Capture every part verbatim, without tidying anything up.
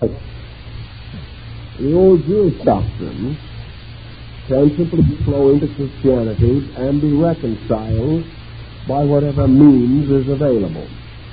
The old Jewish doctrines can simply flow into Christianity and be reconciled by whatever means is available.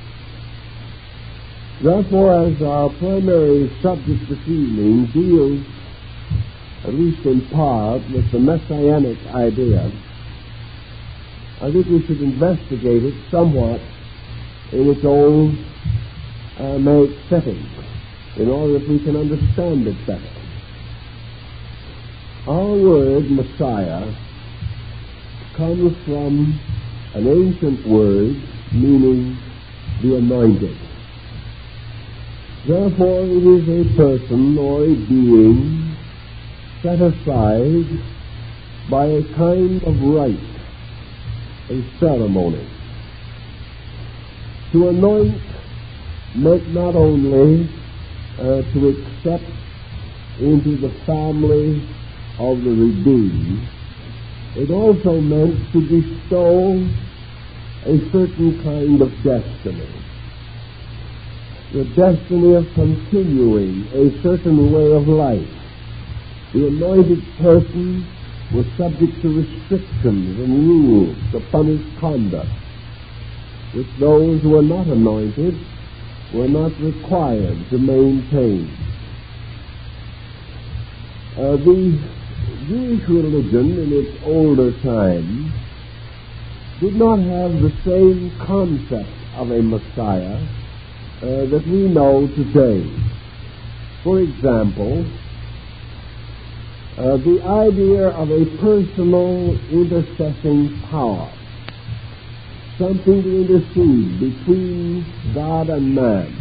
Therefore, as our primary subject this evening deals, at least in part, with the messianic idea, I think we should investigate it somewhat in its own Aramaic setting, in order that we can understand it better. Our word Messiah comes from an ancient word meaning the anointed. Therefore, it is a person or a being set aside by a kind of rite, a ceremony. To anoint meant not only uh, to accept into the family of the redeemed, it also meant to bestow a certain kind of destiny. The destiny of continuing a certain way of life. The anointed person was subject to restrictions and rules upon his conduct, which those who were not anointed were not required to maintain. Uh, the Jewish religion in its older time did not have the same concept of a Messiah uh, that we know today. For example, uh, the idea of a personal intercessing power, something to intercede between God and man,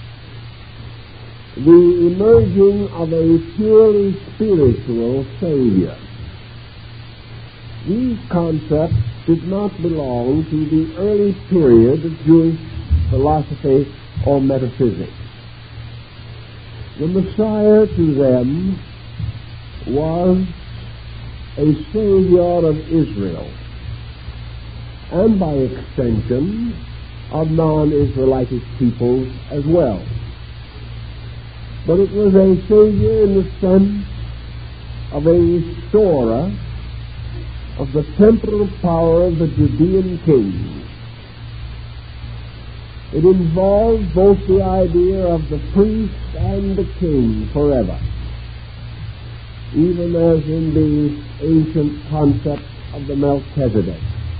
the emerging of a purely spiritual Savior. These concepts did not belong to the early period of Jewish philosophy or metaphysics. The Messiah to them was a Savior of Israel, and by extension of non-Israelite peoples as well. But it was a Savior in the sense of a restorer of the temporal power of the Judean kings. It involved both the idea of the priest and the king forever, even as in the ancient concept of the Melchizedek.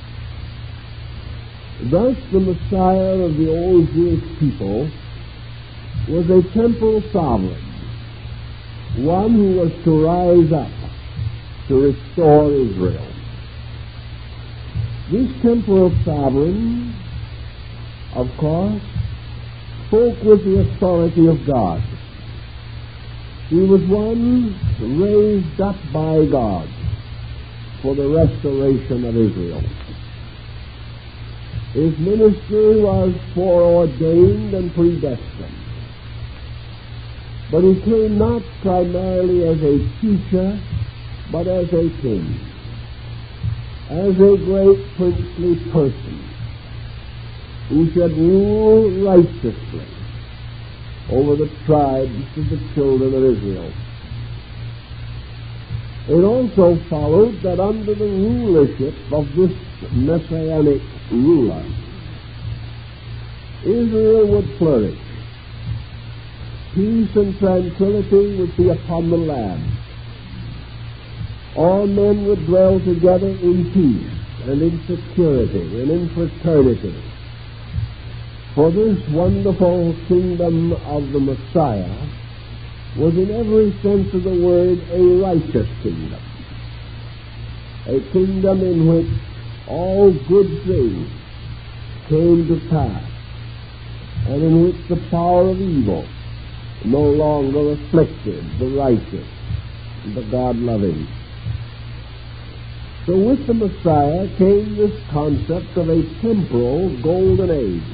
Thus, the Messiah of the old Jewish people was a temporal sovereign, one who was to rise up to restore Israel. This temporal sovereign, of course, spoke with the authority of God. He was one raised up by God for the restoration of Israel. His ministry was foreordained and predestined. But he came not primarily as a teacher, but as a king, as a great princely person who should rule righteously over the tribes of the children of Israel. It also followed that under the rulership of this messianic ruler, Israel would flourish. Peace and tranquility would be upon the land. All men would dwell together in peace and in security and in fraternity. For this wonderful kingdom of the Messiah was in every sense of the word a righteous kingdom. A kingdom in which all good things came to pass, and in which the power of evil no longer afflicted the righteous and the God-loving. So with the Messiah came this concept of a temporal golden age,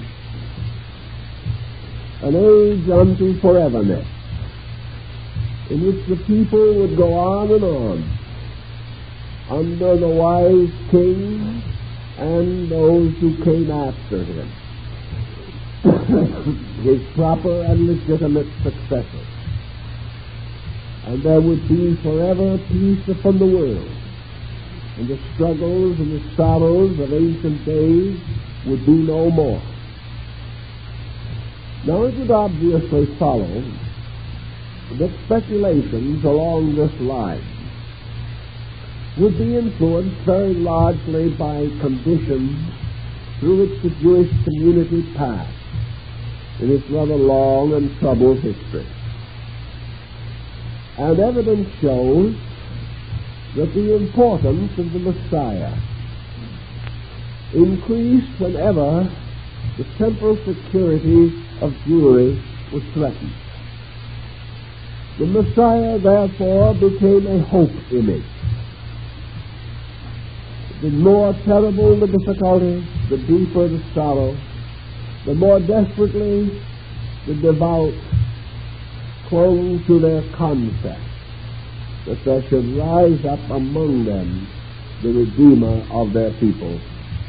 an age unto foreverness, in which the people would go on and on under the wise king and those who came after him, his proper and legitimate successors. and there would be forever peace upon the world, and the struggles and the sorrows of ancient days would be no more. Now it would obviously follow that speculations along this line would be influenced very largely by conditions through which the Jewish community passed in its rather long and troubled history. And evidence shows that the importance of the Messiah increased whenever the temporal security of Jewry was threatened. The Messiah, therefore, became a hope image. The more terrible the difficulty, the deeper the sorrow, the more desperately the devout clung to their concept that there should rise up among them the Redeemer of their people.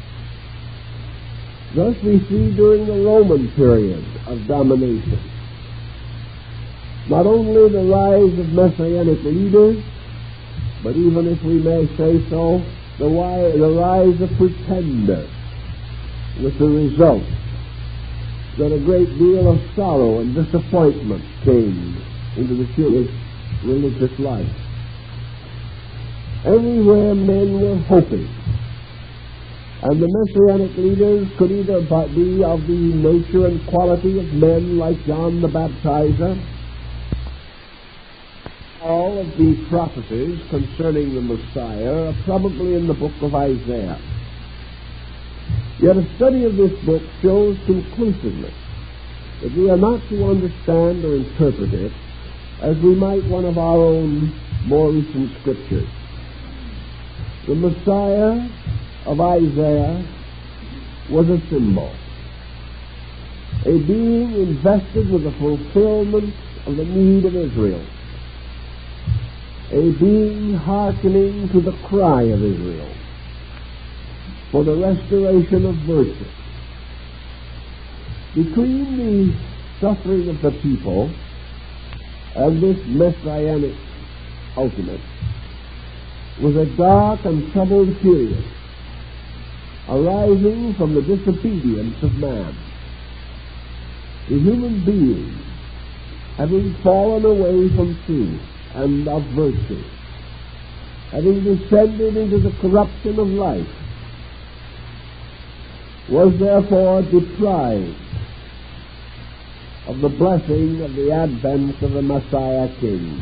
Thus we see during the Roman period of domination not only the rise of Messianic leaders, but even, if we may say so, the, wi- the rise of pretenders, with the result that a great deal of sorrow and disappointment came into the Jewish religious life. Everywhere men were hoping, and the Messianic leaders could either be of the nature and quality of men like John the Baptizer. All of the prophecies concerning the Messiah are probably in the book of Isaiah. Yet a study of this book shows conclusively that we are not to understand or interpret it as we might one of our own more recent scriptures. The Messiah of Isaiah was a symbol, a being invested with the fulfillment of the need of Israel, a being hearkening to the cry of Israel for the restoration of virtue. Between the suffering of the people and this messianic ultimate was a dark and troubled period arising from the disobedience of man. The human being, having fallen away from truth and of virtue, having descended into the corruption of life, was therefore deprived of the blessing of the advent of the Messiah King.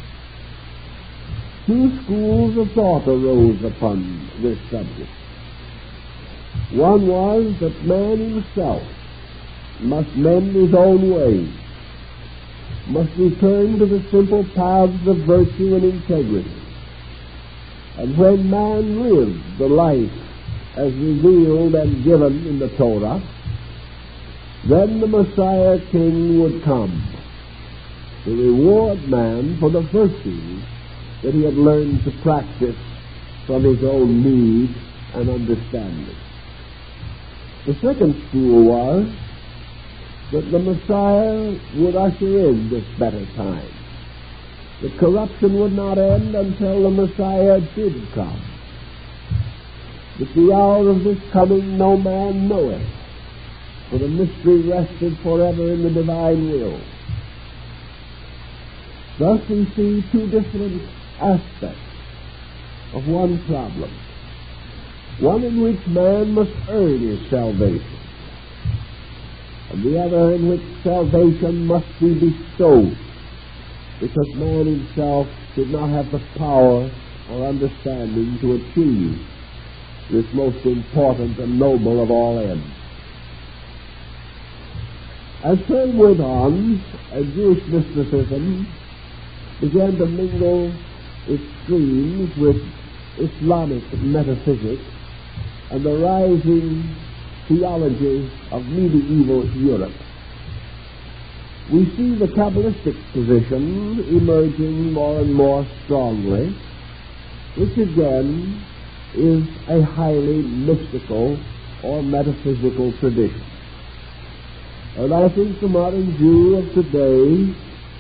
Two schools of thought arose upon this subject. One was that man himself must mend his own ways, must return to the simple paths of virtue and integrity. And when man lived the life as revealed and given in the Torah, then the Messiah King would come to reward man for the virtues that he had learned to practice from his own need and understanding. The second school was that the Messiah would usher in this better time. The corruption would not end until the Messiah did come. That the hour of this coming no man knoweth, for the mystery rested forever in the divine will. Thus we see two different aspects of one problem. One in which man must earn his salvation, and the other in which salvation must be bestowed, because man himself did not have the power or understanding to achieve this most important and noble of all ends. As time went on, a Jewish mysticism began to mingle its streams with Islamic metaphysics and the rising theology of medieval Europe. We see the Kabbalistic position emerging more and more strongly, which again is a highly mystical or metaphysical tradition. And I think the modern Jew of today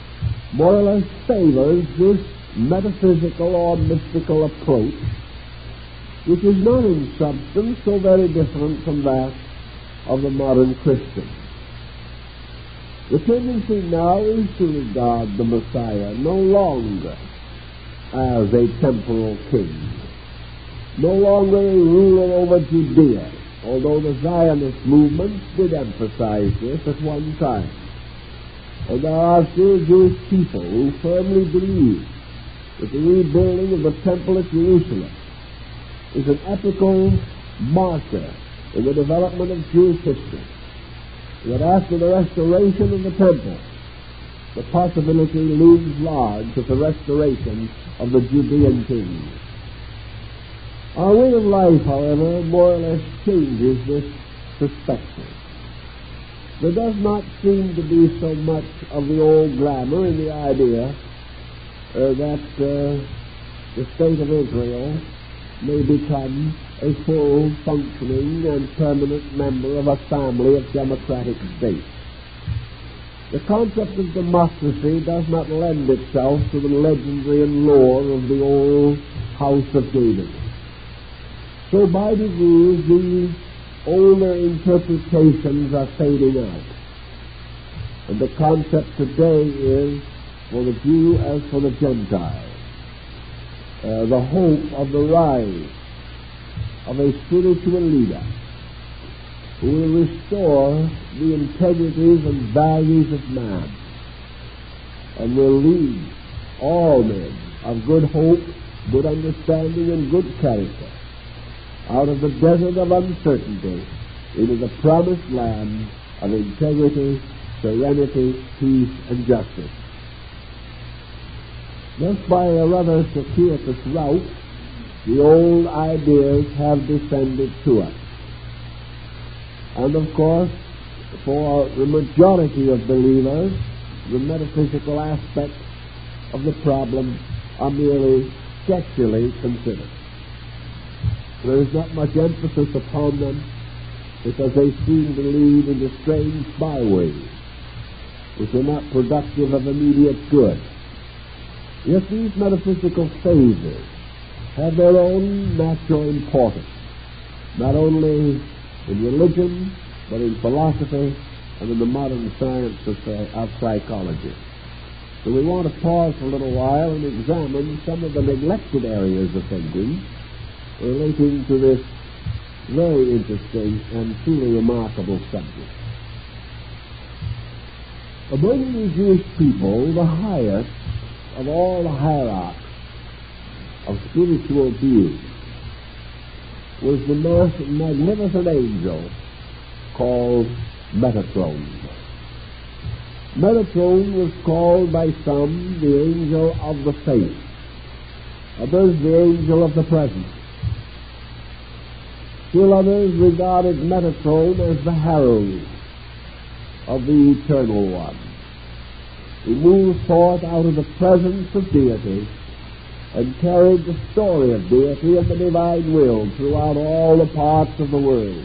more or less favors this metaphysical or mystical approach, which is not in substance so very different from that of the modern Christian. The tendency now is to regard the Messiah no longer as a temporal king, no longer a ruler over Judea, although the Zionist movement did emphasize this at one time. And there are still Jewish people who firmly believe that the rebuilding of the temple at Jerusalem is an epical marker in the development of Jewish history, that after the restoration of the temple, the possibility looms large of the restoration of the Judean kings. Our way of life, however, more or less changes this perspective. There does not seem to be so much of the old glamour in the idea uh, that uh, the state of Israel may become a full, functioning, and permanent member of a family of democratic states. The concept of democracy does not lend itself to the legendary and lore of the old House of David. So by degrees, these older interpretations are fading out. And the concept today is, for the Jew as for the Gentile, uh, the hope of the rise of a spiritual leader who will restore the integrities and values of man and will lead all men of good hope, good understanding, and good character out of the desert of uncertainty into the promised land of integrity, serenity, peace, and justice. Thus, by a rather circuitous route, the old ideas have descended to us. And of course, for the majority of believers, the metaphysical aspects of the problem are merely sketchily considered. There is not much emphasis upon them because they seem to lead into strange byways which are not productive of immediate good. Yet these metaphysical phases have their own natural importance, not only in religion, but in philosophy and in the modern science of, uh, of psychology. So we want to pause for a little while and examine some of the neglected areas of thinking relating to this very interesting and truly remarkable subject. Among the Jewish people, the highest of all the hierarchs of spiritual beings was the most magnificent angel called Metatron. Metatron was called by some the angel of the faith, others the angel of the present. Still others regarded Metatron as the herald of the Eternal One, who moved forth out of the presence of deity and carried the story of deity and the divine will throughout all the parts of the world.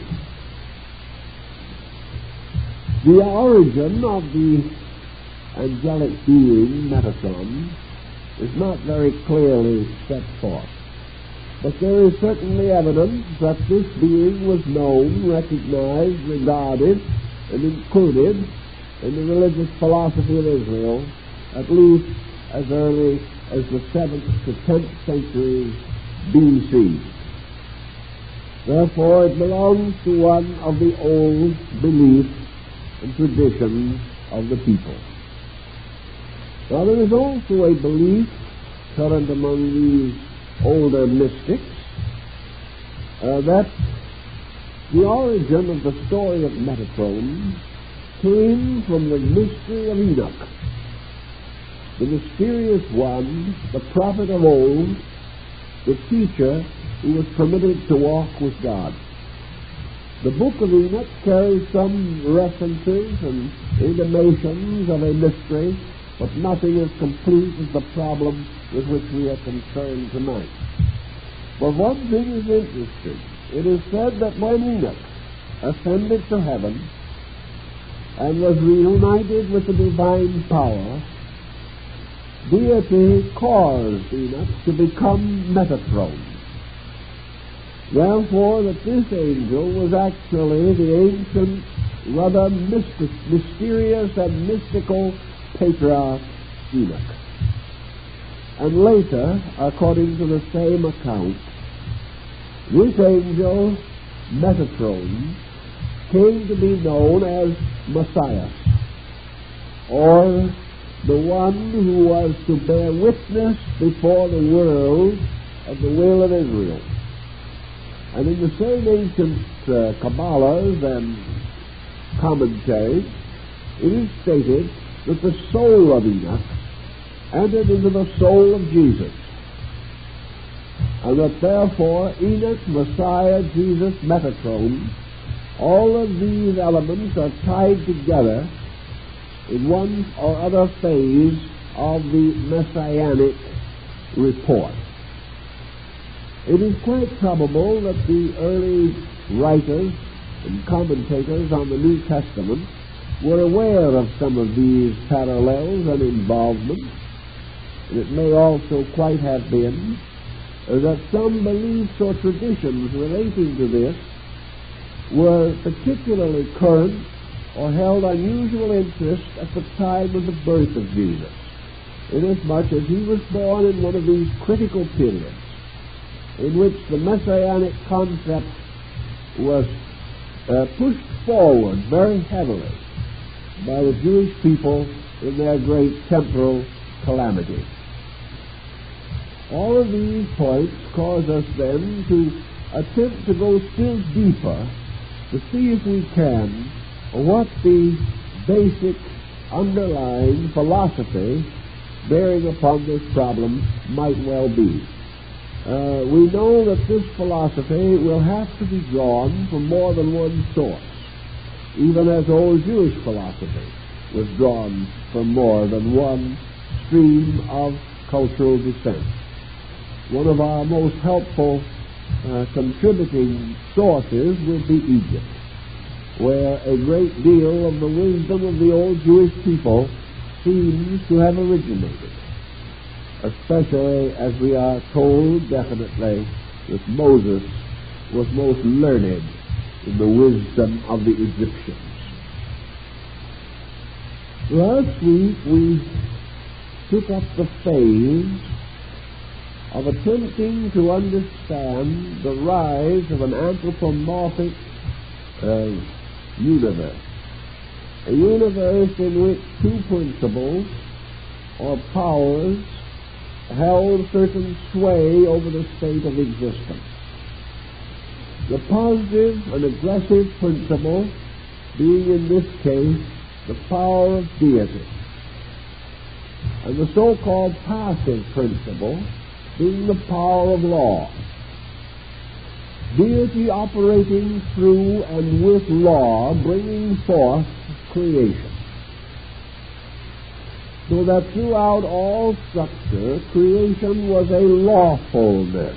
The origin of the angelic being Metatron is not very clearly set forth, but there is certainly evidence that this being was known, recognized, regarded, and included in the religious philosophy of Israel, at least as early as the seventh to tenth centuries B C. Therefore, it belongs to one of the old beliefs and traditions of the people. Now, there is also a belief current among these older mystics uh, that the origin of the story of Metatron came from the mystery of Enoch, the mysterious one, the prophet of old, the teacher who was permitted to walk with God. The book of Enoch carries some references and intimations of a mystery, but nothing as complete as the problem with which we are concerned tonight. But one thing is interesting. It is said that when Enoch ascended to heaven and was reunited with the divine power, deity caused Enoch to become Metatron. Therefore, that this angel was actually the ancient, rather mystic, mysterious and mystical patriarch Enoch. And later, according to the same account, this angel, Metatron, came to be known as Messiah, or the one who was to bear witness before the world of the will of Israel. And in the same ancient uh, Kabbalahs and commentaries, it is stated that the soul of Enoch entered into the soul of Jesus, and that therefore Enoch, Messiah, Jesus, Metatron, all of these elements are tied together in one or other phase of the messianic report. It is quite probable that the early writers and commentators on the New Testament were aware of some of these parallels and involvements. And it may also quite have been that some beliefs or traditions relating to this were particularly current or held unusual interest at the time of the birth of Jesus, inasmuch as he was born in one of these critical periods in which the messianic concept was uh, pushed forward very heavily by the Jewish people in their great temporal calamity. All of these points cause us then to attempt to go still deeper to see if we can what the basic underlying philosophy bearing upon this problem might well be. Uh, we know that this philosophy will have to be drawn from more than one source, even as old Jewish philosophy was drawn from more than one stream of cultural descent. One of our most helpful uh, contributing sources will be Egypt, where a great deal of the wisdom of the old Jewish people seems to have originated, especially as we are told definitely that Moses was most learned in the wisdom of the Egyptians. Last week we took up the phase of attempting to understand the rise of an anthropomorphic uh, universe, a universe in which two principles or powers held certain sway over the state of existence. The positive and aggressive principle being in this case the power of deity, and the so-called passive principle being the power of law. Deity operating through and with law, bringing forth creation. So that throughout all structure, creation was a lawfulness.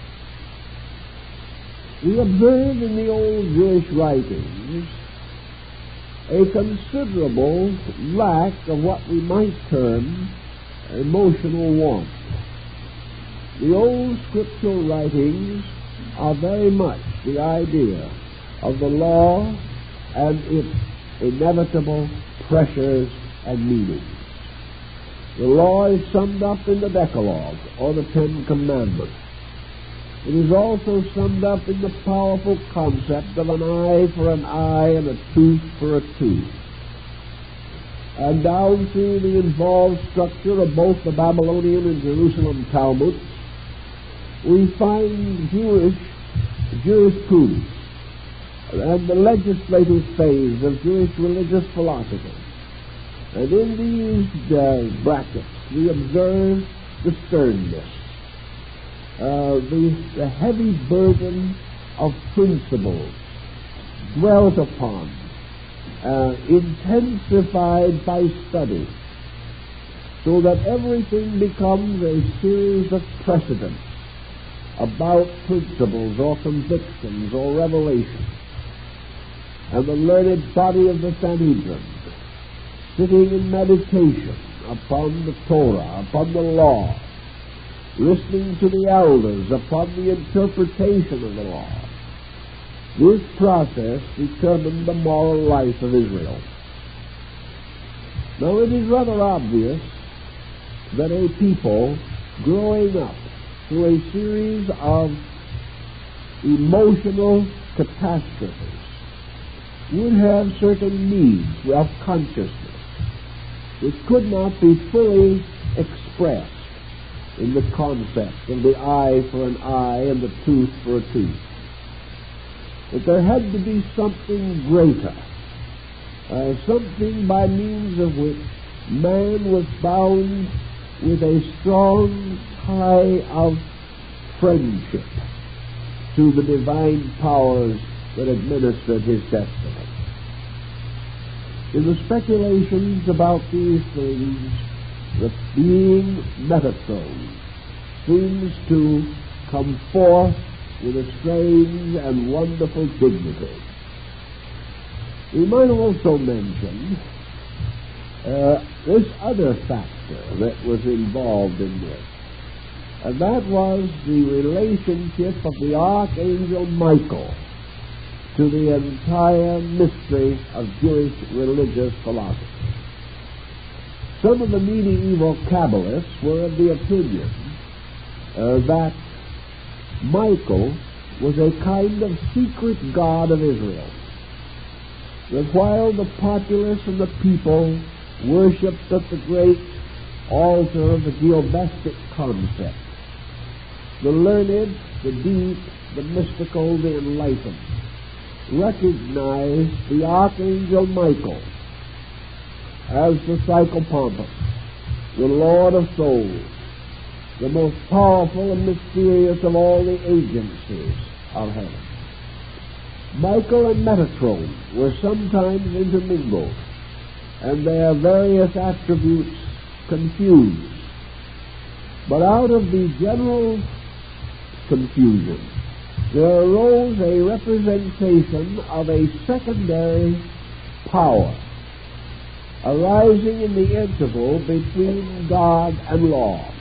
We observe in the old Jewish writings a considerable lack of what we might term emotional warmth. The old scriptural writings are very much the idea of the law and its inevitable pressures and meanings. The law is summed up in the Decalogue, or the Ten Commandments. It is also summed up in the powerful concept of an eye for an eye and a tooth for a tooth. And down through the involved structure of both the Babylonian and Jerusalem Talmuds, we find Jewish jurisprudence and the legislative phase of Jewish religious philosophy. And in these uh, brackets, we observe the sternness, uh, the, the heavy burden of principles dwelt upon, uh, intensified by study, so that everything becomes a series of precedents about principles or convictions or revelations. And the learned body of the Sanhedrin, sitting in meditation upon the Torah, upon the law, listening to the elders upon the interpretation of the law. This process determined the moral life of Israel. Now, it is rather obvious that a people growing up through a series of emotional catastrophes would have certain needs of consciousness which could not be fully expressed in the concept of the eye for an eye and the tooth for a tooth. That there had to be something greater, uh, something by means of which man was bound with a strong tie of friendship to the divine powers that administered his destiny. In the speculations about these things, the being Metatron seems to come forth with a strange and wonderful dignity. We might also mention uh, this other factor that was involved in this, and that was the relationship of the Archangel Michael to the entire mystery of Jewish religious philosophy. Some of the medieval Kabbalists were of the opinion uh, that Michael was a kind of secret god of Israel, that while the populace and the people worshipped at the great altar of the geobestic concept, the learned, the deep, the mystical, the enlightened recognized the Archangel Michael as the Psychopompus, the Lord of souls, the most powerful and mysterious of all the agencies of heaven. Michael and Metatron were sometimes intermingled, and their various attributes confused. But out of the general confusion, there arose a representation of a secondary power arising in the interval between God and law.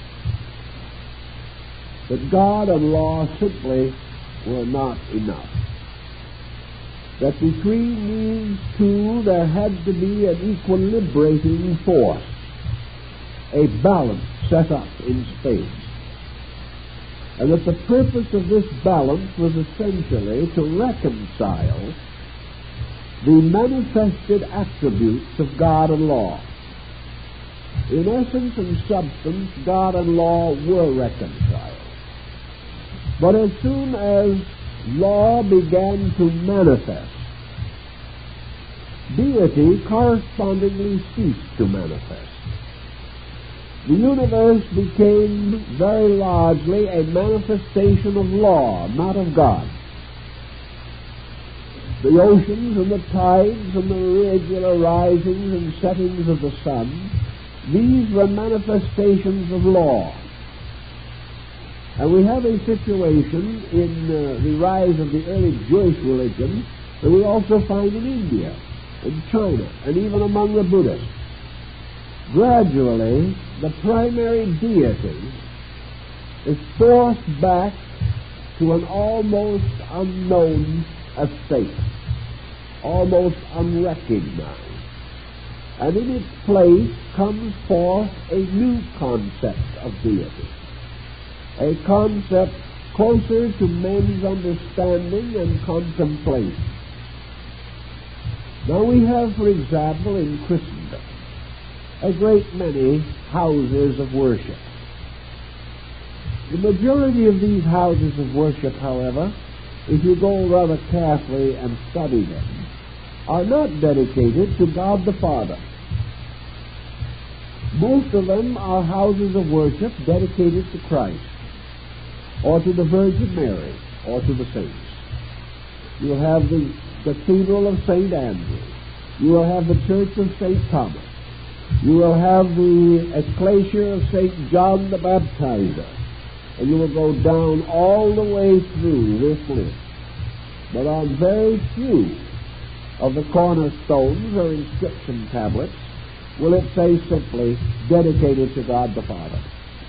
That God and law simply were not enough. That between these two there had to be an equilibrating force, a balance set up in space. And that the purpose of this balance was essentially to reconcile the manifested attributes of God and law. In essence and substance, God and law were reconciled. But as soon as law began to manifest, deity correspondingly ceased to manifest. The universe became very largely a manifestation of law, not of God. The oceans and the tides and the irregular risings and settings of the sun, these were manifestations of law. And we have a situation in uh, the rise of the early Jewish religion that we also find in India, in China, and even among the Buddhists. Gradually, the primary deity is forced back to an almost unknown estate, almost unrecognized. And in its place comes forth a new concept of deity, a concept closer to men's understanding and contemplation. Now we have, for example, in Christendom, a great many houses of worship. The majority of these houses of worship, however, if you go rather carefully and study them, are not dedicated to God the Father. Most of them are houses of worship dedicated to Christ, or to the Virgin Mary, or to the saints. You'll have the Cathedral of Saint Andrew. You will have the Church of Saint Thomas. You will have the Ecclesia of Saint John the Baptizer. And you will go down all the way through this list. But on very few of the cornerstones or inscription tablets will it say simply, dedicated to God the Father.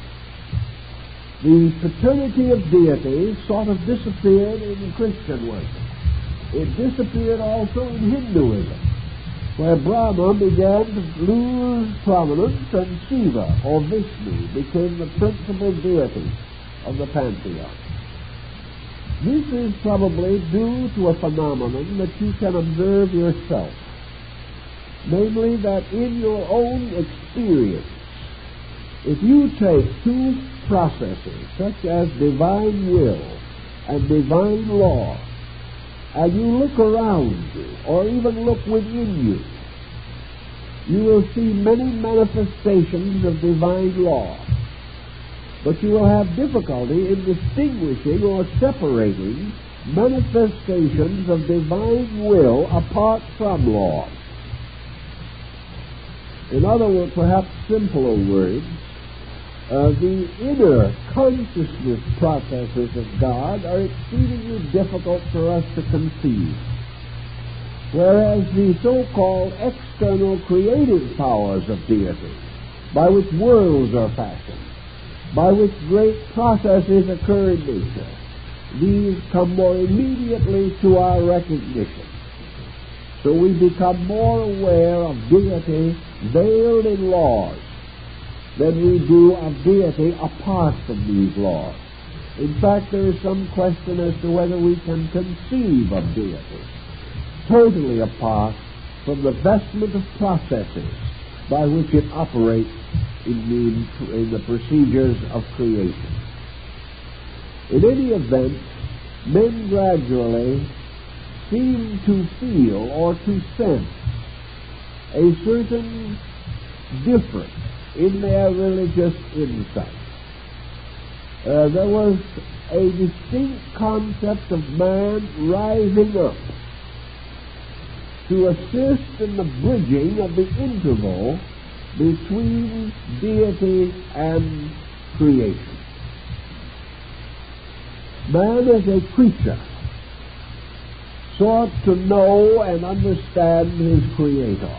The paternity of deity sort of disappeared in Christian worship. It disappeared also in Hinduism, where Brahma began to lose prominence and Shiva, or Vishnu, became the principal deity of the pantheon. This is probably due to a phenomenon that you can observe yourself, namely that in your own experience, if you take two processes such as divine will and divine law, and you look around you, or even look within you, you will see many manifestations of divine law. But you will have difficulty in distinguishing or separating manifestations of divine will apart from law. In other words, perhaps simpler words, Uh, the inner consciousness processes of God are exceedingly difficult for us to conceive, whereas the so-called external creative powers of deity, by which worlds are fashioned, by which great processes occur in nature, these come more immediately to our recognition. So we become more aware of deity veiled in laws than we do of deity apart from these laws. In fact, there is some question as to whether we can conceive of deity totally apart from the vestment of processes by which it operates in the, in the procedures of creation. In any event, men gradually seem to feel or to sense a certain difference in their religious insight. Uh, there was a distinct concept of man rising up to assist in the bridging of the interval between deity and creation. Man as a creature sought to know and understand his Creator.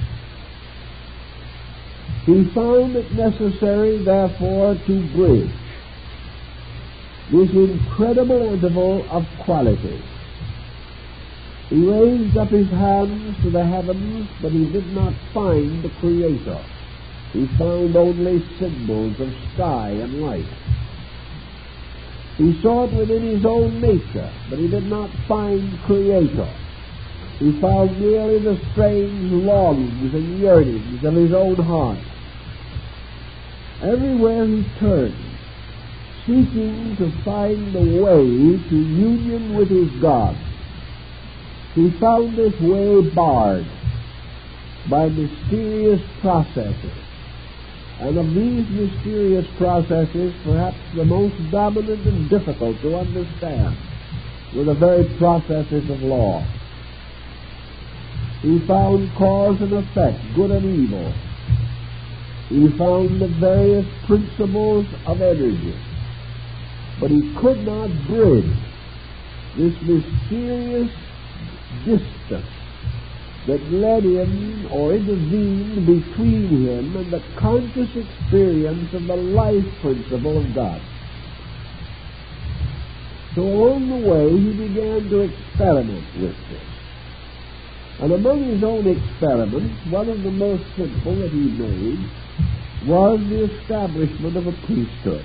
He found it necessary, therefore, to bridge this incredible interval of quality. He raised up his hands to the heavens, but he did not find the Creator. He found only symbols of sky and light. He sought within his own nature, but he did not find Creator. He found merely the strange longings and yearnings of his own heart. Everywhere he turned, seeking to find the way to union with his God, he found this way barred by mysterious processes. And of these mysterious processes, perhaps the most dominant and difficult to understand were the very processes of law. He found cause and effect, good and evil. He found the various principles of energy. But he could not bridge this mysterious distance that led him or intervened between him and the conscious experience of the life principle of God. So along the way he began to experiment with this. And among his own experiments, one of the most simple that he made was the establishment of a priesthood.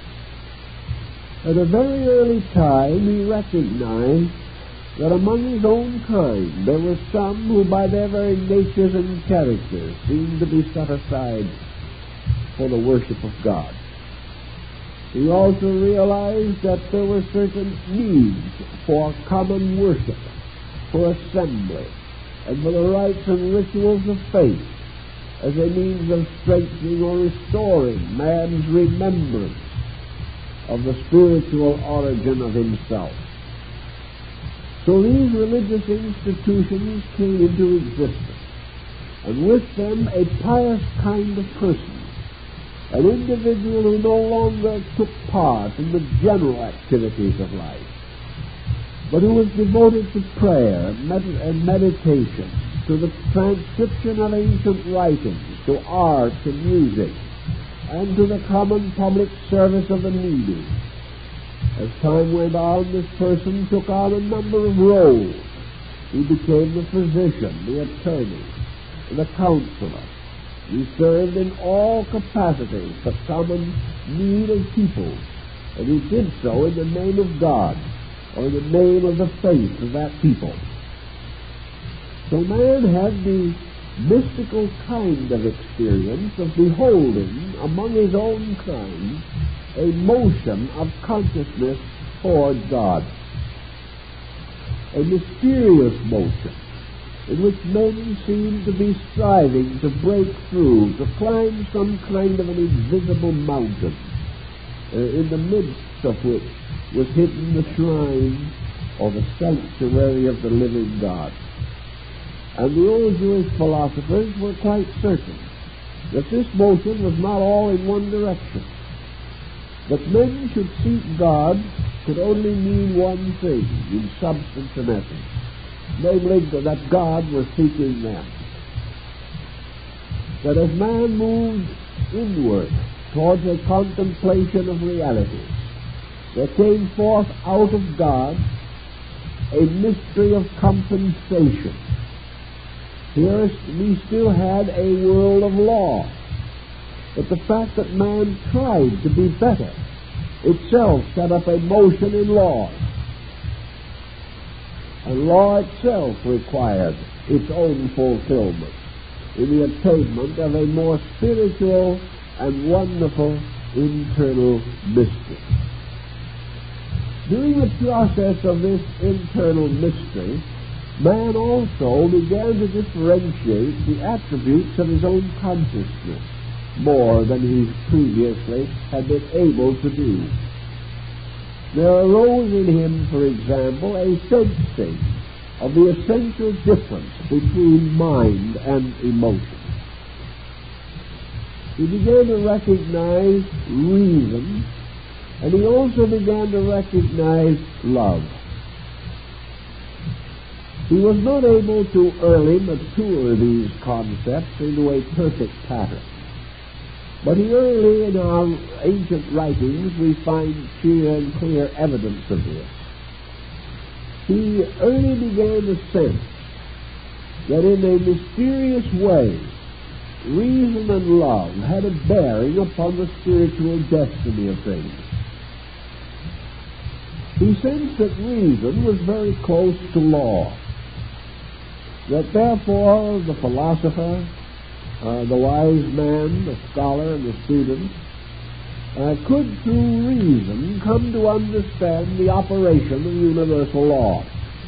At a very early time he recognized that among his own kind there were some who by their very natures and characters seemed to be set aside for the worship of God. He also realized that there were certain needs for common worship, for assembly, and for the rites and rituals of faith as a means of strengthening or restoring man's remembrance of the spiritual origin of himself. So these religious institutions came into existence, and with them a pious kind of person, an individual who no longer took part in the general activities of life, but who was devoted to prayer and, med- and meditation to the transcription of ancient writings, to art and music, and to the common public service of the needy. As time went on, this person took on a number of roles. He became the physician, the attorney, the counselor. He served in all capacities the common need of people, and he did so in the name of God, or in the name of the faith of that people. So man had the mystical kind of experience of beholding among his own kind a motion of consciousness toward God, a mysterious motion in which men seemed to be striving to break through, to climb some kind of an invisible mountain, uh, in the midst of which was hidden the shrine or the sanctuary of the living God. And the old Jewish philosophers were quite certain that this motion was not all in one direction. That men should seek God could only mean one thing in substance and essence, namely that God was seeking them. That as man moved inward towards a contemplation of realities, there came forth out of God a mystery of compensation. Here we still had a world of law, but the fact that man tried to be better itself set up a motion in law. And law itself required its own fulfillment in the attainment of a more spiritual and wonderful internal mystery. During the process of this internal mystery, man also began to differentiate the attributes of his own consciousness more than he previously had been able to do. There arose in him, for example, a sensing of the essential difference between mind and emotion. He began to recognize reason, and he also began to recognize love. He was not able to early mature these concepts into a perfect pattern. But he early in our ancient writings we find clear and clear evidence of this. He early began to sense that in a mysterious way, reason and love had a bearing upon the spiritual destiny of things. He sensed that reason was very close to law, that therefore the philosopher, uh, the wise man, the scholar, and the student uh, could through reason come to understand the operation of universal law.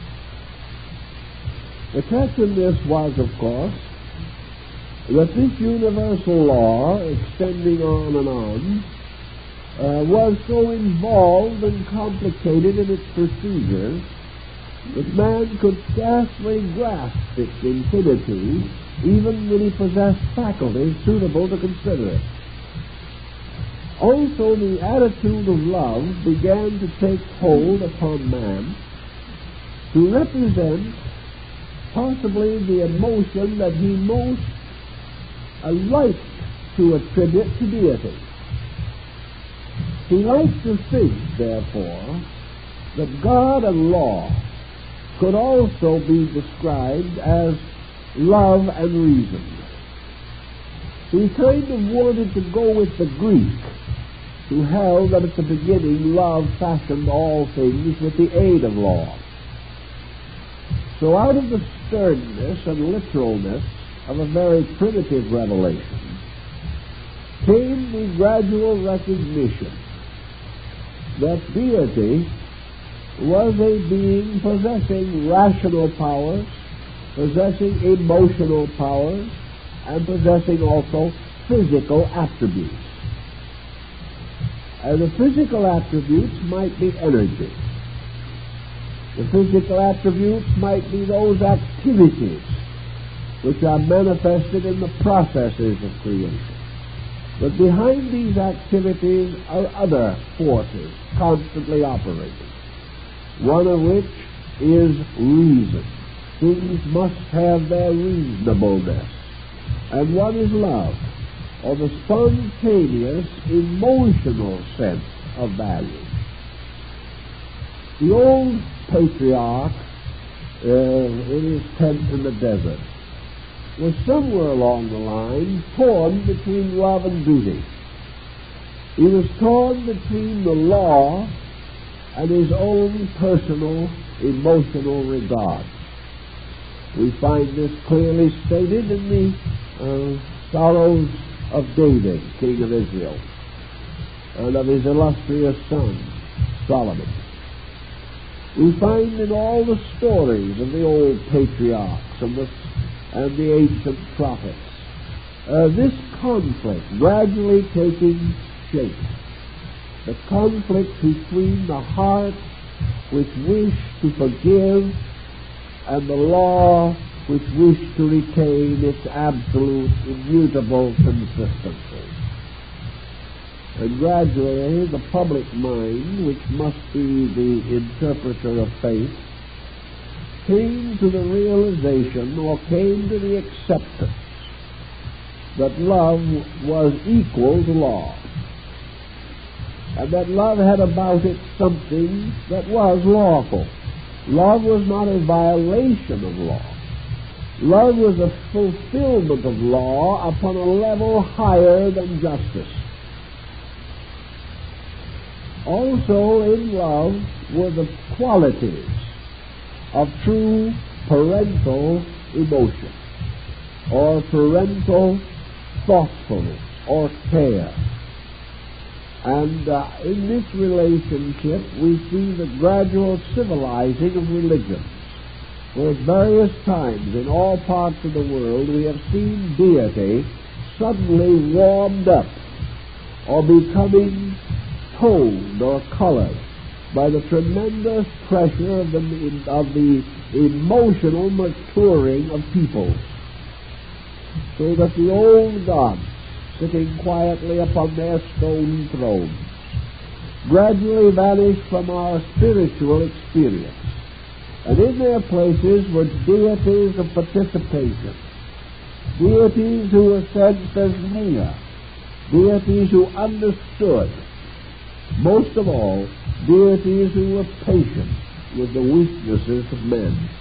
The catch in this was, of course, that this universal law, extending on and on, uh, was so involved and complicated in its procedures that man could scarcely grasp its infinitude, even when he possessed faculties suitable to consider it. Also, the attitude of love began to take hold upon man to represent possibly the emotion that he most uh, liked to attribute to deity. He liked to think, therefore, that God and law could also be described as love and reason. He kind of wanted to go with the Greek, who held that at the beginning love fashioned all things with the aid of law. So out of the sternness and literalness of a very primitive revelation came the gradual recognition that deity was a being possessing rational powers, possessing emotional powers, and possessing also physical attributes. And the physical attributes might be energy. The physical attributes might be those activities which are manifested in the processes of creation. But behind these activities are other forces constantly operating, one of which is reason. things must have their reasonableness. And what is love? Or the spontaneous, emotional sense of value. The old patriarch uh, in his tent in the desert was somewhere along the line torn between love and duty. He was torn between the law and his own personal, emotional regard. We find this clearly stated in the uh, sorrows of David, king of Israel, and of his illustrious son, Solomon. We find in all the stories of the old patriarchs and the, and the ancient prophets uh, this conflict gradually taking shape. The conflict between the heart which wished to forgive and the law which wished to retain its absolute, immutable consistency. And gradually the public mind, which must be the interpreter of faith, came to the realization or came to the acceptance that love was equal to law, and that love had about it something that was lawful. Love was not a violation of law. Love was a fulfillment of law upon a level higher than justice. Also in love were the qualities of true parental emotion, or parental thoughtfulness, or care. And uh, in this relationship we see the gradual civilizing of religions, where at various times in all parts of the world we have seen deity suddenly warmed up or becoming toned or colored by the tremendous pressure of the, of the emotional maturing of peoples, so that the old gods, sitting quietly upon their stone thrones, gradually vanished from our spiritual experience, and in their places were deities of participation, deities who were sensed as near, deities who understood, most of all, deities who were patient with the weaknesses of men.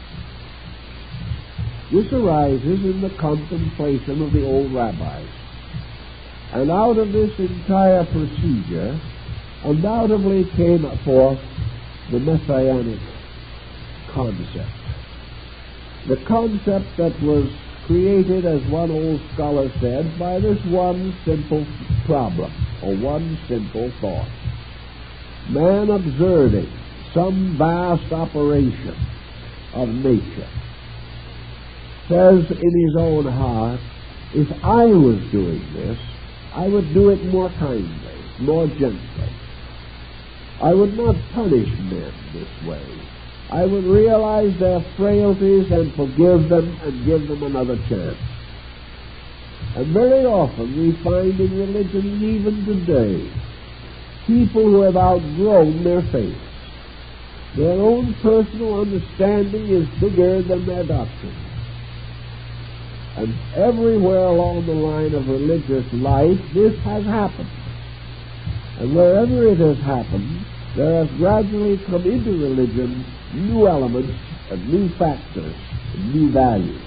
This arises in the contemplation of the old rabbis. And out of this entire procedure undoubtedly came forth the messianic concept. The concept that was created, as one old scholar said, by this one simple problem, or one simple thought. Man observing some vast operation of nature says in his own heart, if I was doing this, I would do it more kindly, more gently. I would not punish men this way. I would realize their frailties and forgive them and give them another chance. And very often we find in religion even today people who have outgrown their faith. Their own personal understanding is bigger than their doctrine. And everywhere along the line of religious life, this has happened. And wherever it has happened, there has gradually come into religion new elements and new factors and new values.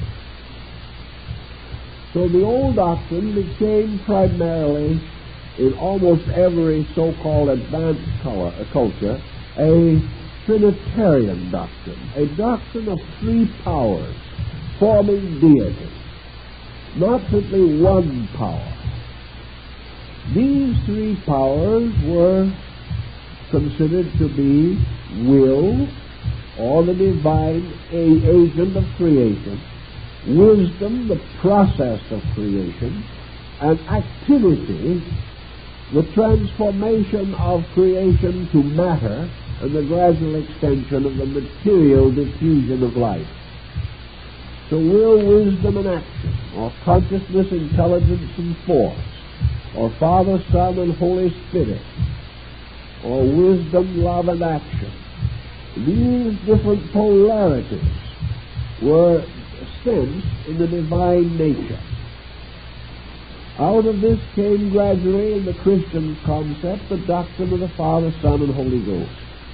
So the old doctrine became primarily, in almost every so-called advanced culture, a Trinitarian doctrine, a doctrine of three powers forming deity, not simply one power. These three powers were considered to be will, or the divine agent of creation, wisdom, the process of creation, and activity, the transformation of creation to matter, and the gradual extension of the material diffusion of life. So will, wisdom, and action, or consciousness, intelligence, and force, or Father, Son, and Holy Spirit, or wisdom, love, and action. These different polarities were sensed in the divine nature. Out of this came gradually in the Christian concept the doctrine of the Father, Son, and Holy Ghost.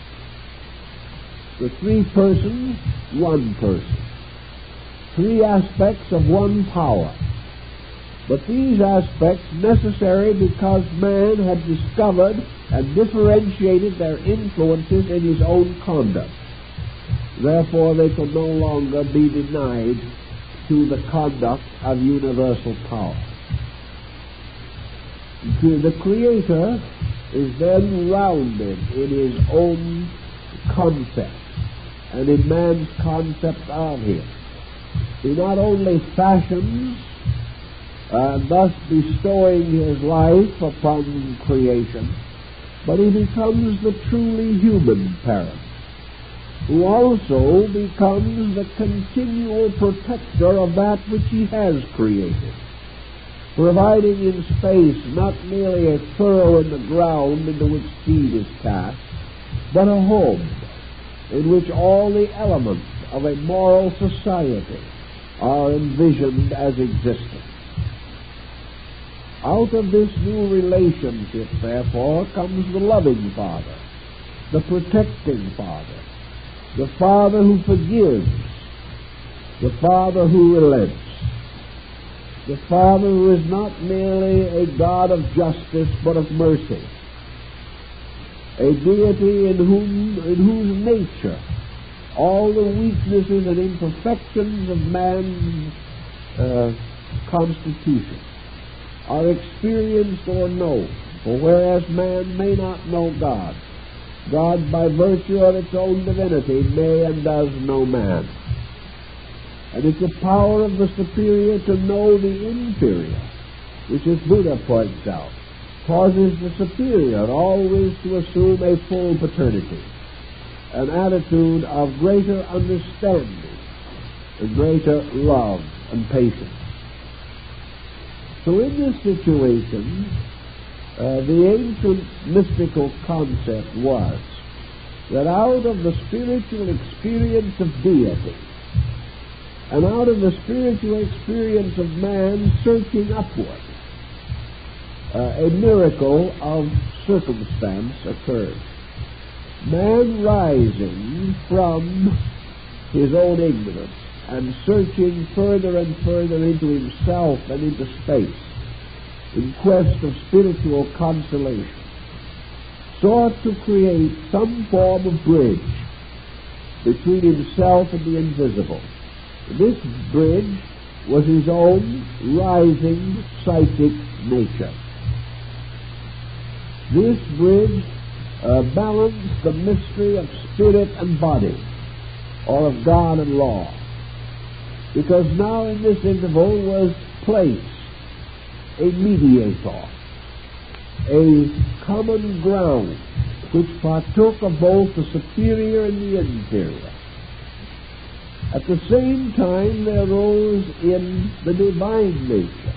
The three persons, one person. Three aspects of one power. But these aspects necessary because man had discovered and differentiated their influences in his own conduct. Therefore, they could no longer be denied to the conduct of universal power. The Creator is then rounded in his own concept and in man's concept of him. He not only fashions, uh, thus bestowing his life upon creation, but he becomes the truly human parent, who also becomes the continual protector of that which he has created, providing in space not merely a furrow in the ground into which seed is cast, but a home in which all the elements of a moral society are envisioned as existing. Out of this new relationship, therefore, comes the loving Father, the protecting Father, the Father who forgives, the Father who relents, the Father who is not merely a God of justice but of mercy, a deity in whom, in whose nature all the weaknesses and imperfections of man's uh, constitution are experienced or known. For whereas man may not know God, God, by virtue of its own divinity, may and does know man. And it's the power of the superior to know the inferior, which, as Buddha points out, causes the superior always to assume a full paternity, an attitude of greater understanding, and greater love and patience. So in this situation, uh, the ancient mystical concept was that out of the spiritual experience of deity, and out of the spiritual experience of man searching upward, uh, a miracle of circumstance occurred. Man rising from his own ignorance and searching further and further into himself and into space in quest of spiritual consolation, sought to create some form of bridge between himself and the invisible. This bridge was his own rising psychic nature. This bridge uh, balanced the mystery of spirit and body, or of God and law, because now in this interval was placed a mediator, a common ground which partook of both the superior and the inferior. At the same time, there rose in the divine nature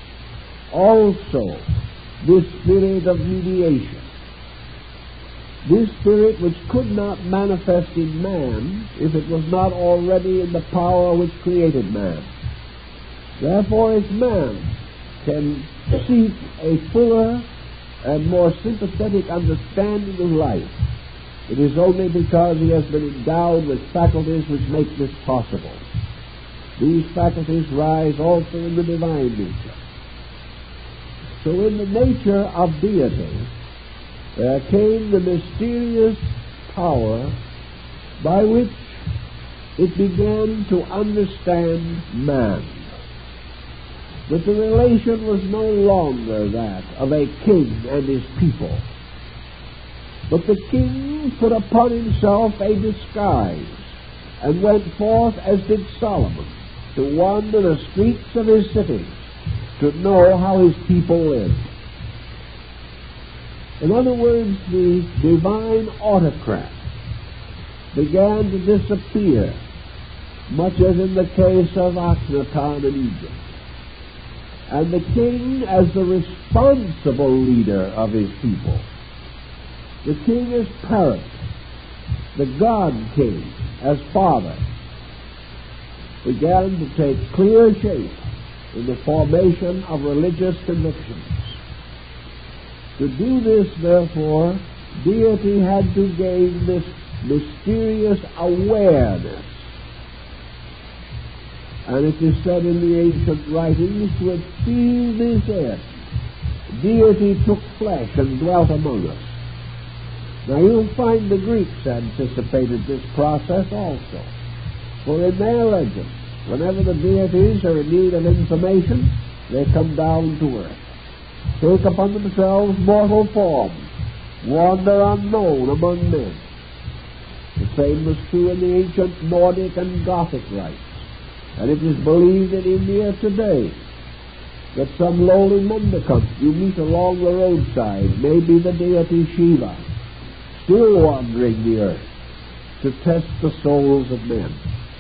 also this spirit of mediation, this spirit which could not manifest in man if it was not already in the power which created man. Therefore, if man can seek a fuller and more sympathetic understanding of life, it is only because he has been endowed with faculties which make this possible. These faculties rise also in the divine nature. So in the nature of deity, there came the mysterious power by which it began to understand man. That the relation was no longer that of a king and his people, but the king put upon himself a disguise and went forth, as did Solomon, to wander the streets of his cities, to know how his people lived. In other words, the divine autocrat began to disappear, much as in the case of Akhenaton in Egypt. And the king as the responsible leader of his people, the king as parent, the God king as father, began to take clear shape in the formation of religious convictions. To do this, therefore, deity had to gain this mysterious awareness. And it is said in the ancient writings, to achieve this end, deity took flesh and dwelt among us. Now you'll find the Greeks anticipated this process also. For in their legends, whenever the deities are in need of information, they come down to earth, take upon themselves mortal form, wander unknown among men. The same was true in the ancient Nordic and Gothic rites, and it is believed in India today that some lowly mendicant you meet along the roadside may be the deity Shiva, still wandering the earth to test the souls of men.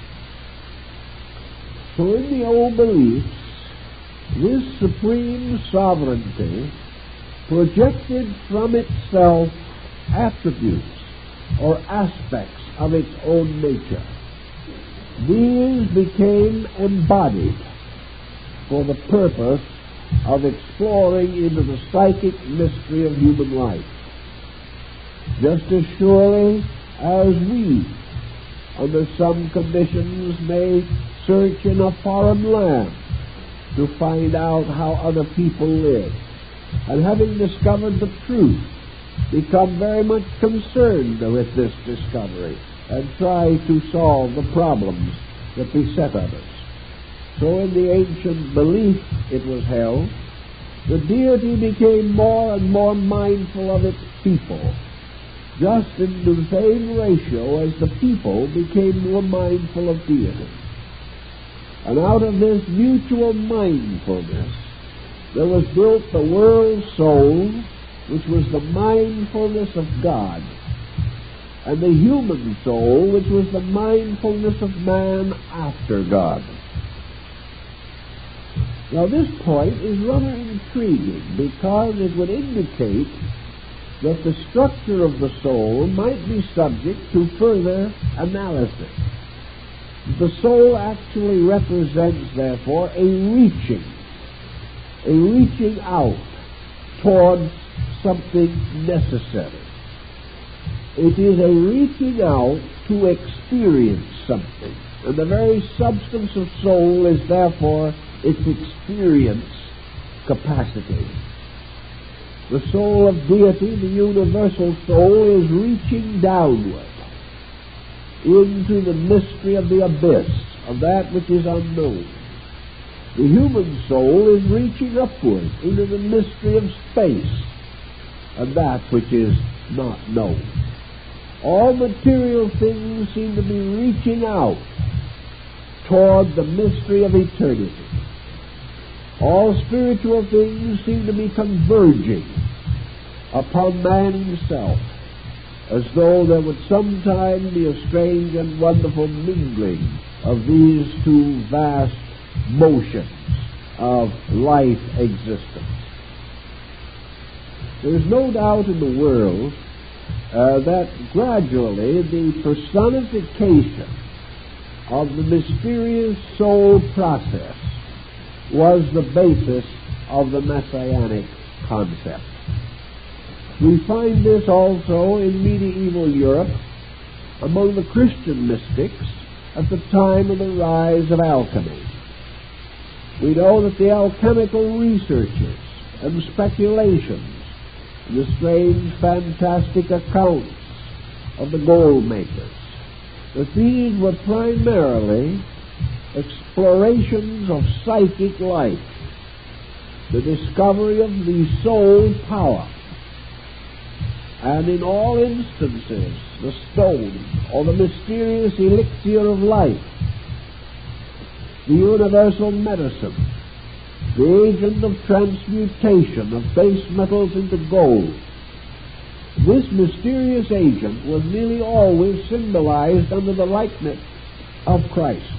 So in the old beliefs, this supreme sovereignty projected from itself attributes or aspects of its own nature. These became embodied for the purpose of exploring into the psychic mystery of human life. Just as surely as we, under some conditions, may search in a foreign land to find out how other people live, and having discovered the truth, become very much concerned with this discovery and try to solve the problems that beset others. So in the ancient belief, it was held, the deity became more and more mindful of its people, just in the same ratio as the people became more mindful of deity. And out of this mutual mindfulness, there was built the world soul, which was the mindfulness of God, and the human soul, which was the mindfulness of man after God. Now this point is rather intriguing, because it would indicate that the structure of the soul might be subject to further analysis. The soul actually represents, therefore, a reaching, a reaching out towards something necessary. It is a reaching out to experience something, and the very substance of soul is therefore its experience capacity. The soul of deity, the universal soul, is reaching downward into the mystery of the abyss, of that which is unknown. The human soul is reaching upward into the mystery of space, and that which is not known. All material things seem to be reaching out toward the mystery of eternity. All spiritual things seem to be converging upon man himself, as though there would sometime be a strange and wonderful mingling of these two vast motions of life existence. There is no doubt in the world uh, that gradually the personification of the mysterious soul process was the basis of the messianic concept. We find this also in medieval Europe among the Christian mystics at the time of the rise of alchemy. We know that the alchemical researches and speculations, the strange, fantastic accounts of the gold makers, that these were primarily explorations of psychic life, the discovery of the soul power, and in all instances the stone or the mysterious elixir of life, the universal medicine, the agent of transmutation of base metals into gold. This mysterious agent was nearly always symbolized under the likeness of Christ,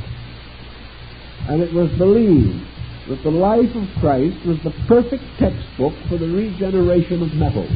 and it was believed that the life of Christ was the perfect textbook for the regeneration of metals.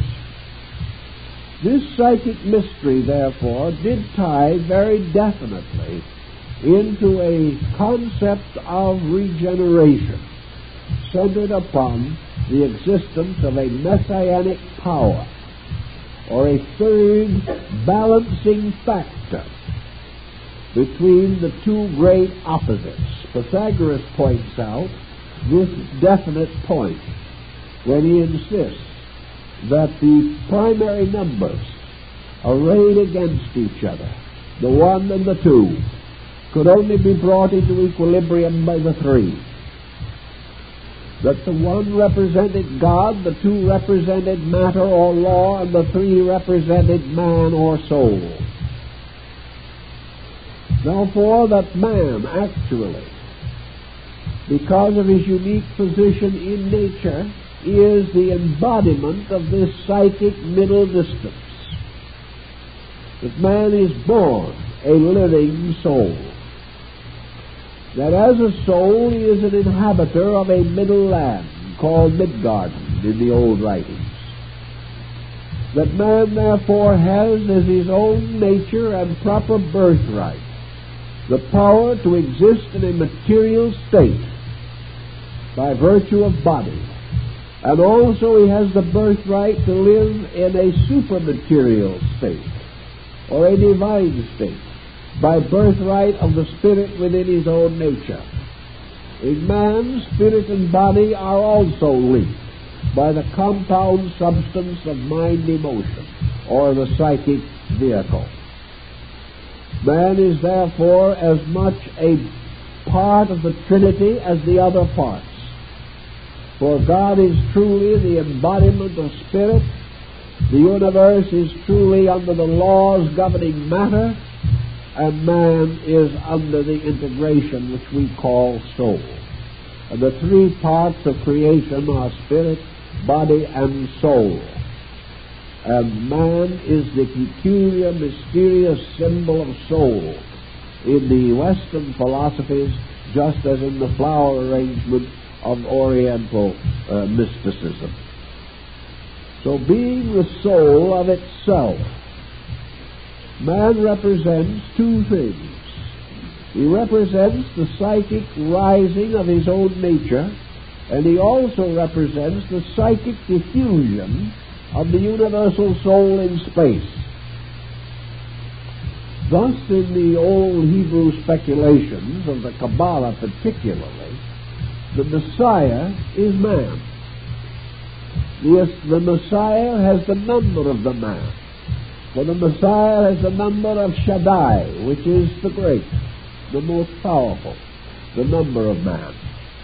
This psychic mystery, therefore, did tie very definitely into a concept of regeneration centered upon the existence of a messianic power, or a third balancing factor between the two great opposites. Pythagoras points out this definite point when he insists that the primary numbers arrayed against each other, the one and the two, could only be brought into equilibrium by the three. That the one represented God, the two represented matter or law, and the three represented man or soul. Therefore, that man actually, because of his unique position in nature, is the embodiment of this psychic middle distance. That man is born a living soul. That as a soul he is an inhabitor of a middle land called Midgarden in the old writings. That man therefore has as his own nature and proper birthright the power to exist in a material state by virtue of body, and also he has the birthright to live in a supermaterial state, or a divine state, by birthright of the spirit within his own nature. In man, spirit and body are also linked by the compound substance of mind-emotion, or the psychic vehicle. Man is therefore as much a part of the Trinity as the other parts. For God is truly the embodiment of spirit, the universe is truly under the laws governing matter, and man is under the integration which we call soul. And the three parts of creation are spirit, body, and soul. And man is the peculiar, mysterious symbol of soul in the Western philosophies, just as in the flower arrangement of Oriental uh, mysticism. So, being the soul of itself, man represents two things. He represents the psychic rising of his own nature, and he also represents the psychic diffusion of the universal soul in space. Thus, in the old Hebrew speculations of the Kabbalah particularly, the Messiah is man. Yes, the Messiah has the number of the man. For the Messiah has the number of Shaddai, which is the great, the most powerful, the number of man.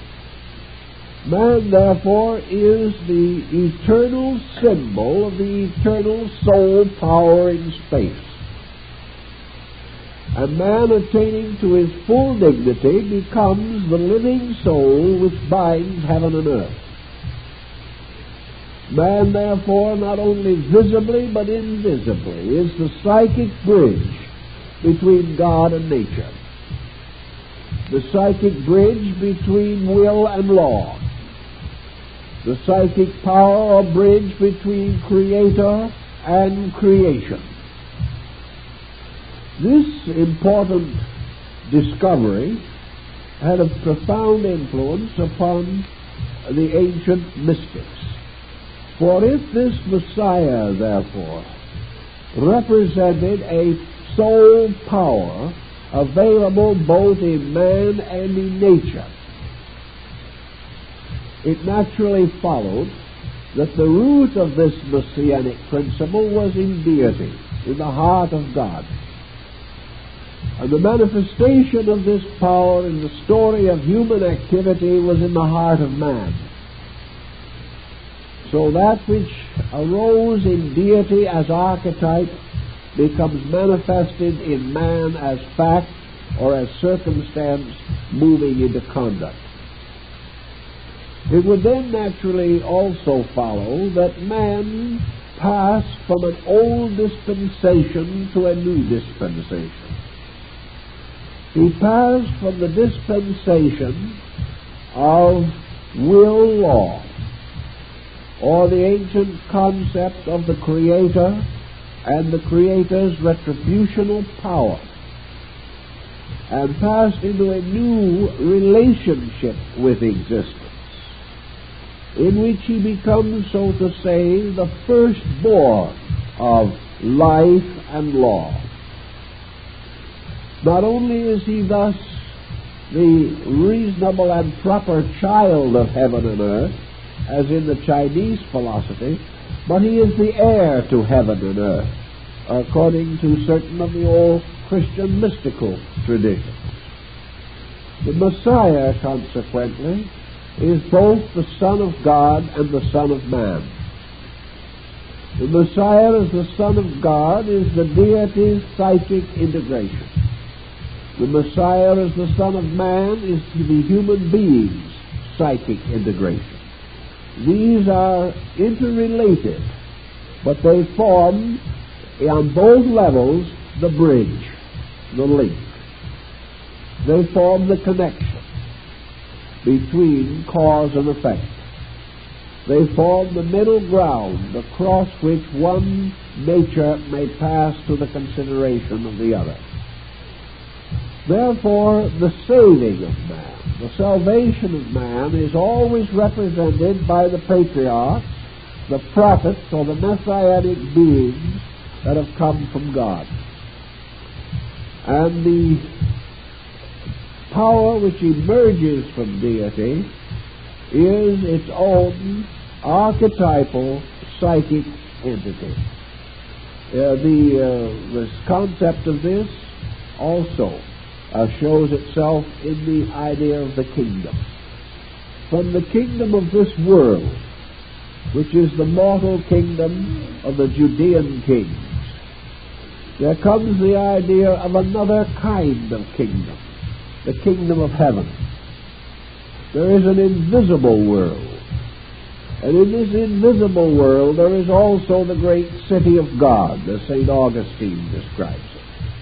Man, therefore, is the eternal symbol of the eternal soul power in space. And man, attaining to his full dignity, becomes the living soul which binds heaven and earth. Man, therefore, not only visibly but invisibly, is the psychic bridge between God and nature, the psychic bridge between will and law, the psychic power or bridge between creator and creation. This important discovery had a profound influence upon the ancient mystics. For if this Messiah, therefore, represented a soul power available both in man and in nature, it naturally followed that the root of this messianic principle was in deity, in the heart of God. And the manifestation of this power in the story of human activity was in the heart of man. So that which arose in deity as archetype becomes manifested in man as fact or as circumstance moving into conduct. It would then naturally also follow that man passed from an old dispensation to a new dispensation. He passed from the dispensation of will law, or the ancient concept of the Creator and the Creator's retributional power, and passed into a new relationship with existence, in which he becomes, so to say, the firstborn of life and law. Not only is he thus the reasonable and proper child of heaven and earth, as in the Chinese philosophy, but he is the heir to heaven and earth, according to certain of the old Christian mystical traditions. The Messiah, consequently, is both the Son of God and the Son of Man. The Messiah as the Son of God is the deity's psychic integration. The Messiah as the Son of Man is the human being's psychic integration. These are interrelated, but they form, on both levels, the bridge, the link. They form the connection between cause and effect. They form the middle ground across which one nature may pass to the consideration of the other. Therefore, the saving of man, the salvation of man, is always represented by the patriarchs, the prophets, or the messianic beings that have come from God. And the power which emerges from deity is its own archetypal psychic entity. Uh, the uh, this concept of this also uh, shows itself in the idea of the kingdom. From the kingdom of this world, which is the mortal kingdom of the Judean kings, there comes the idea of another kind of kingdom, the kingdom of heaven. There is an invisible world, and in this invisible world there is also the great city of God, as Saint Augustine describes it.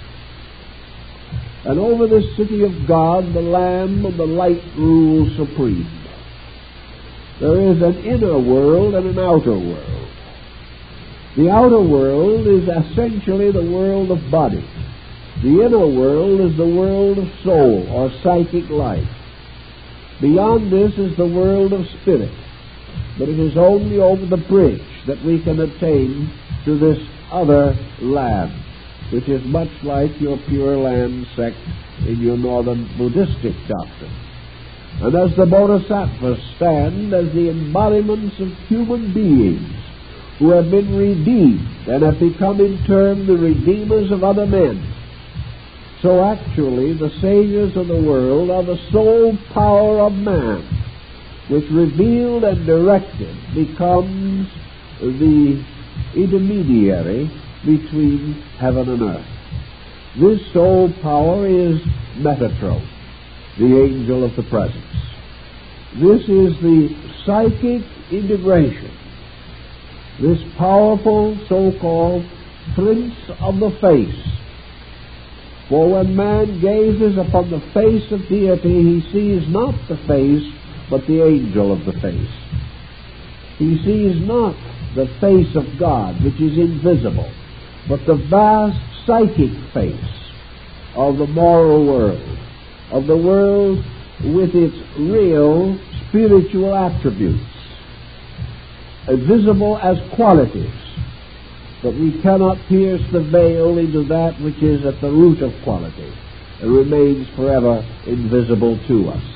And over this city of God, the Lamb and the light rule supreme. There is an inner world and an outer world. The outer world is essentially the world of body. The inner world is the world of soul or psychic life. Beyond this is the world of spirit. But it is only over the bridge that we can attain to this other land, which is much like your Pure Land sect in your northern Buddhistic doctrine. And as the Bodhisattvas stand as the embodiments of human beings who have been redeemed and have become in turn the redeemers of other men, so actually the saviors of the world are the sole power of man, which revealed and directed becomes the intermediary between heaven and earth. This sole power is Metatron, the angel of the presence. This is the psychic integration, this powerful so-called prince of the face. For when man gazes upon the face of deity, he sees not the face, but the angel of the face. He sees not the face of God, which is invisible, but the vast psychic face of the moral world, of the world with its real spiritual attributes, visible as qualities, but we cannot pierce the veil into that which is at the root of quality and remains forever invisible to us.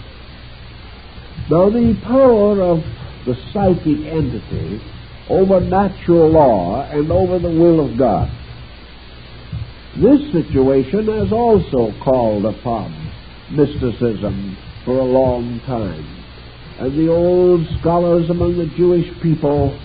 Now, the power of the psychic entity over natural law and over the will of God, this situation has also called upon mysticism for a long time. And the old scholars among the Jewish people